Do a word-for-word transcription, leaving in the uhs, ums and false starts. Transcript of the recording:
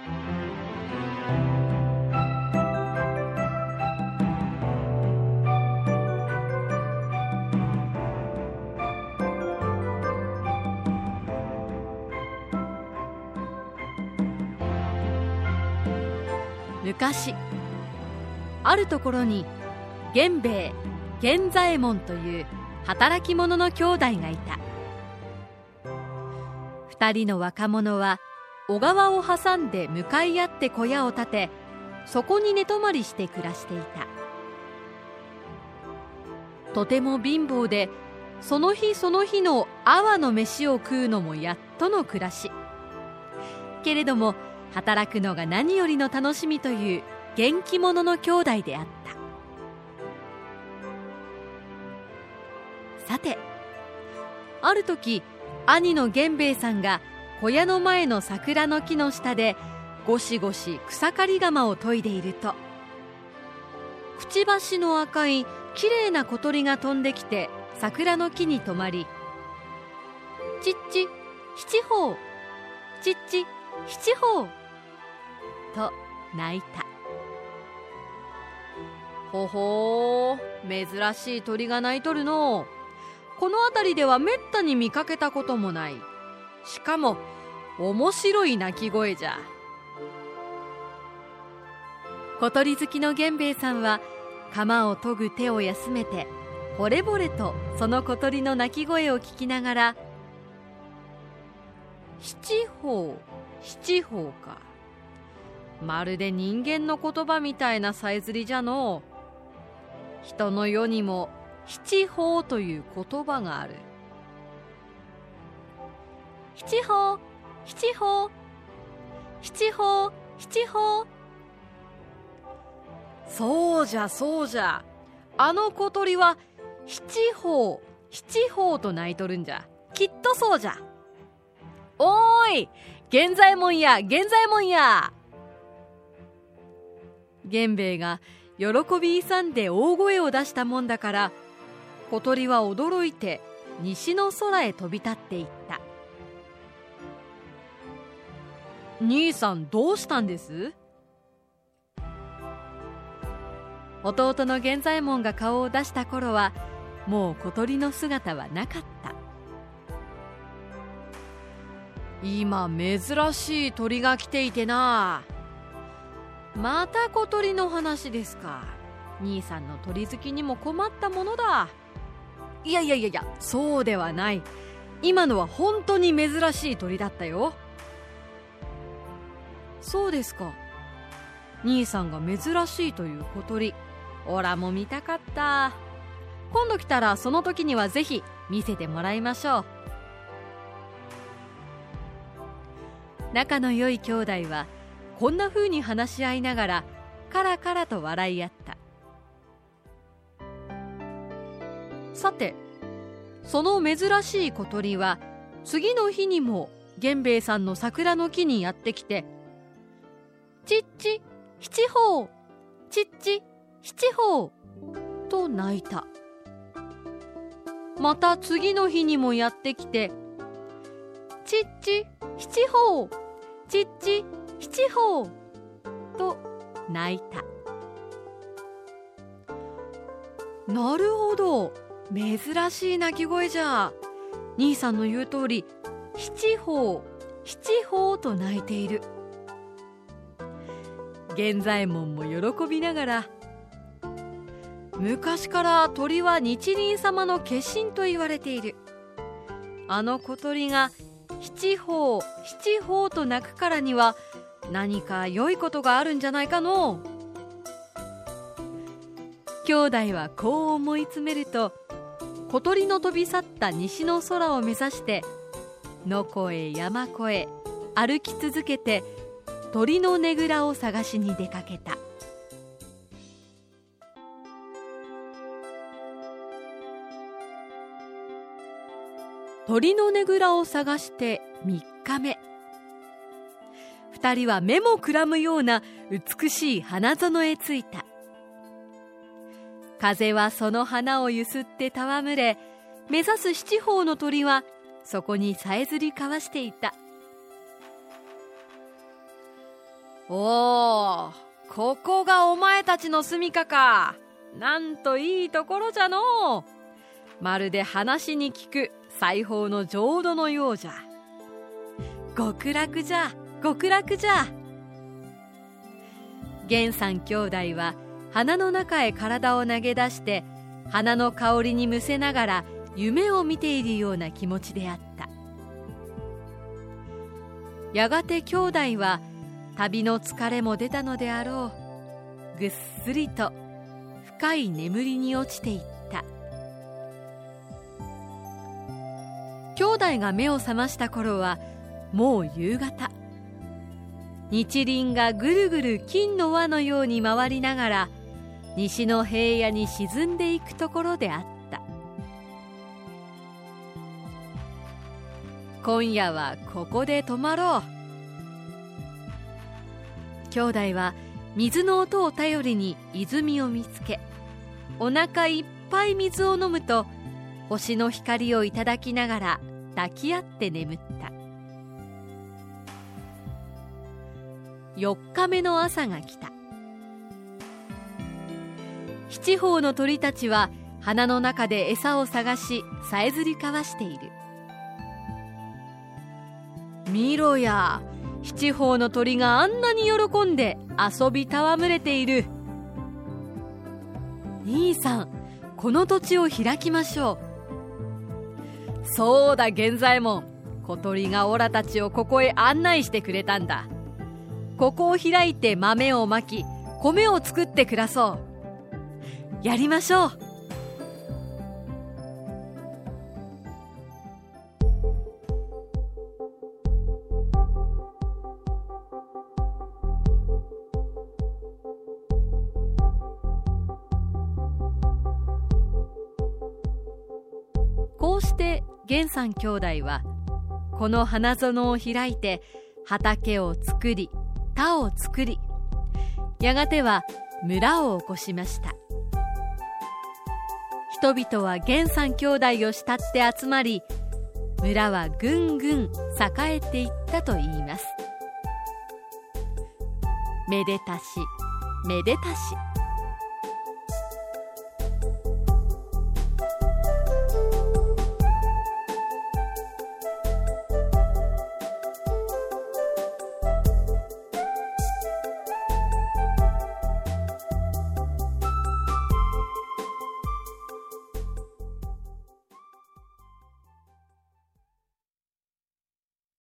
昔、あるところに源兵衛、源左衛門という働き者の兄弟がいた。二人の若者は小川を挟んで向かい合って小屋を建て、そこに寝泊まりして暮らしていた。とても貧乏で、その日その日の阿波の飯を食うのもやっとの暮らし。けれども働くのが何よりの楽しみという元気者の兄弟であった。さて、ある時、兄の源兵衛さんが小屋の前の桜の木の下でゴシゴシ草刈り鎌を研いでいると、くちばしの赤いきれいな小鳥が飛んできて桜の木に止まり、ちっち七宝、ちっち七宝と鳴いた。ほほー、珍しい鳥が鳴いとるのう。この辺りではめったに見かけたこともない。しかも面白い鳴き声じゃ。小鳥好きの源兵衛さんは鎌を研ぐ手を休めて、惚れ惚れとその小鳥の鳴き声を聞きながら、七宝、七宝か。まるで人間の言葉みたいなさえずりじゃのう。人の世にも七宝という言葉がある。七宝、七宝、七宝、七宝。そうじゃそうじゃ。あの小鳥は七宝、七宝と鳴いとるんじゃ。きっとそうじゃ。おーい、源左衛門や、源左衛門や。源兵衛が喜び勇んで大声を出したもんだから、小鳥は驚いて西の空へ飛び立っていった。兄さん、どうしたんです？弟の源左衛門が顔を出した頃は、もう小鳥の姿はなかった。今珍しい鳥が来ていてな。また小鳥の話ですか。兄さんの鳥好きにも困ったものだ。いやいやいやいや、そうではない。今のは本当に珍しい鳥だったよ。そうですか。兄さんが珍しいという小鳥、オラも見たかった。今度来たらその時にはぜひ見せてもらいましょう。仲の良い兄弟はこんな風に話し合いながらカラカラと笑い合った。さて、その珍しい小鳥は次の日にも源兵衛さんの桜の木にやってきて、ちっち七宝、ちっち七宝と鳴いた。また次の日にもやってきて、ちっち七宝、ちっち七宝と鳴いた。なるほど、珍しい鳴き声じゃ。兄さんの言う通り、七宝、七宝と鳴いている。源左衛門も喜びながら、昔から鳥は日輪様の化身と言われている。あの小鳥が七宝、七宝と鳴くからには何か良いことがあるんじゃないかの。兄弟はこう思い詰めると、小鳥の飛び去った西の空を目指して野越え山越え歩き続けて、鳥のねぐらを探しに出かけた。鳥のねぐらを探してみっかめ。二人は目もくらむような美しい花園へ着いた。風はその花をゆすって戯れ、目指す七宝の鳥はそこにさえずり交わしていた。 おー、ここがお前たちの住みかか。なんといいところじゃのう。まるで話に聞く裁縫の浄土のようじゃ。極楽じゃ、極楽じゃ。源三兄弟は花の中へ体を投げ出して、花の香りにむせながら夢を見ているような気持ちであった。やがて兄弟は旅の疲れも出たのであろう。ぐっすりと深い眠りに落ちていった。兄弟が目を覚ました頃はもう夕方。日輪がぐるぐる金の輪のように回りながら西の平野に沈んでいくところであった。今夜はここで泊まろう。兄弟は水の音を頼りに泉を見つけ、お腹いっぱい水を飲むと星の光をいただきながら抱き合って眠った。よっかめの朝が来た。七宝の鳥たちは花の中で餌を探しさえずり交わしている。見ろや、七宝の鳥があんなに喜んで遊び戯れている。兄さん、この土地を開きましょう。そうだ源左衛門、小鳥がオラたちをここへ案内してくれたんだ。ここを開いて豆をまき、米を作って暮らそう。やりましょう。こうして源三兄弟はこの花園を開いて畑を作り、田を作り、やがては村を起こしました。人々は源三兄弟を慕って集まり、村はぐんぐん栄えていったといいます。めでたしめでたし。